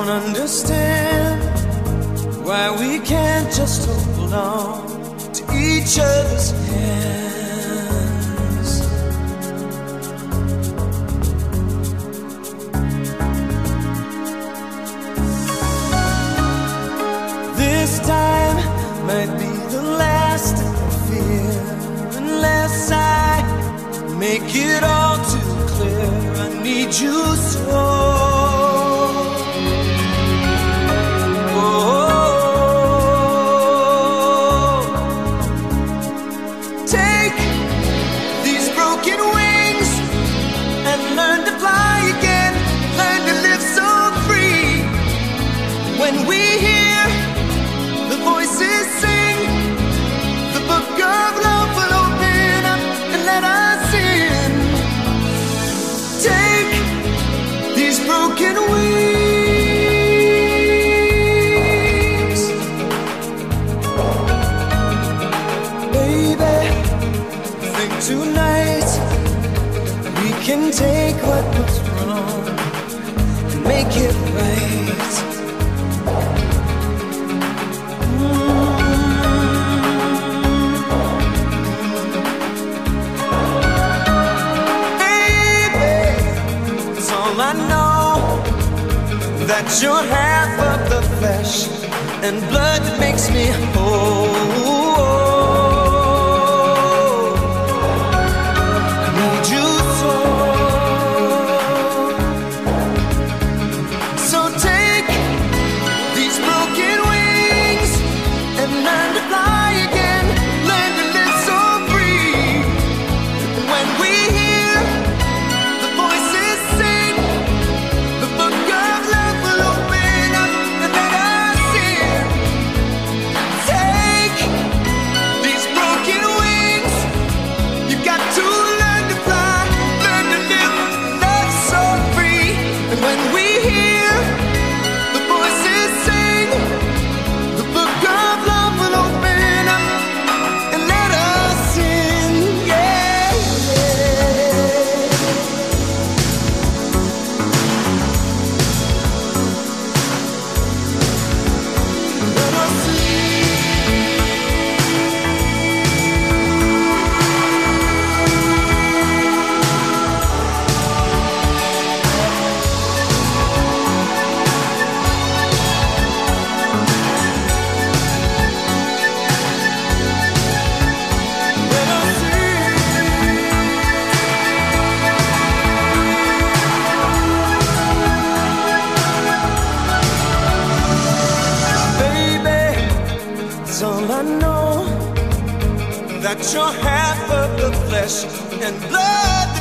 understand why we can't just hold on to each other's hands. This time might be the last I fear, unless I make it all too clear. I need you so. When we hear the voices sing, the book of love will open up and let us in. Take these broken wings, baby. I think tonight we can take what was wrong and make it right. I know that you're half of the flesh and blood that makes me whole. I need you so. So take these broken wings and learn to fly again. Learn to live so free. When we hear the voices sing, I know that you're half of the flesh and blood